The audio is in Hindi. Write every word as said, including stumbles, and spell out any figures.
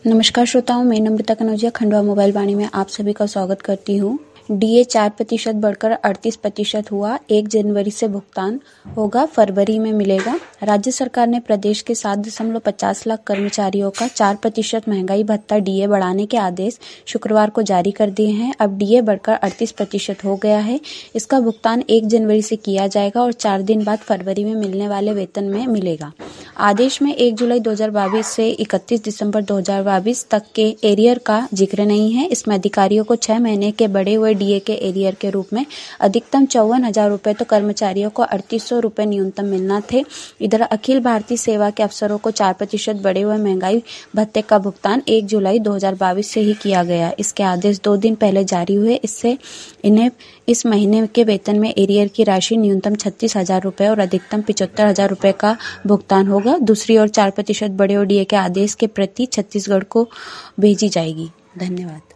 नमस्कार श्रोताओं, मैं नम्रता कनौजिया खंडवा मोबाइल वाणी में आप सभी का स्वागत करती हूँ। डीए चार प्रतिशत बढ़कर अड़तीस प्रतिशत हुआ। एक जनवरी से भुगतान होगा, फरवरी में मिलेगा। राज्य सरकार ने प्रदेश के सात दशमलव पचास लाख कर्मचारियों का चार प्रतिशत महंगाई भत्ता डीए बढ़ाने के आदेश शुक्रवार को जारी कर दिए हैं। अब डीए बढ़कर अड़तीस प्रतिशत हो गया है। इसका भुगतान एक जनवरी से किया जाएगा और चार दिन बाद फरवरी में मिलने वाले वेतन में मिलेगा। आदेश में एक जुलाई दो हज़ार बाईस से इकतीस दिसंबर दो हज़ार बाईस तक के एरियर का जिक्र नहीं है। इसमें अधिकारियों को छह महीने के बढ़े हुए डीए के एरियर के रूप में अधिकतम चौवन हजार रुपए तो कर्मचारियों को अड़तीस सौ रुपए न्यूनतम मिलना थे। इधर अखिल भारतीय सेवा के अफसरों को चार प्रतिशत बढ़े हुए महंगाई भत्ते का भुगतान एक जुलाई दो हज़ार बाईस से ही किया गया। इसके आदेश दो दिन पहले जारी हुए। इससे इन्हें इस महीने के वेतन में एरियर की राशि न्यूनतम छत्तीस हजार रुपए और अधिकतम पिचहत्तर हजार रुपए का भुगतान होगा। दूसरी ओर चार प्रतिशत बढ़े हुए डीए के आदेश के प्रति छत्तीसगढ़ को भेजी जाएगी। धन्यवाद।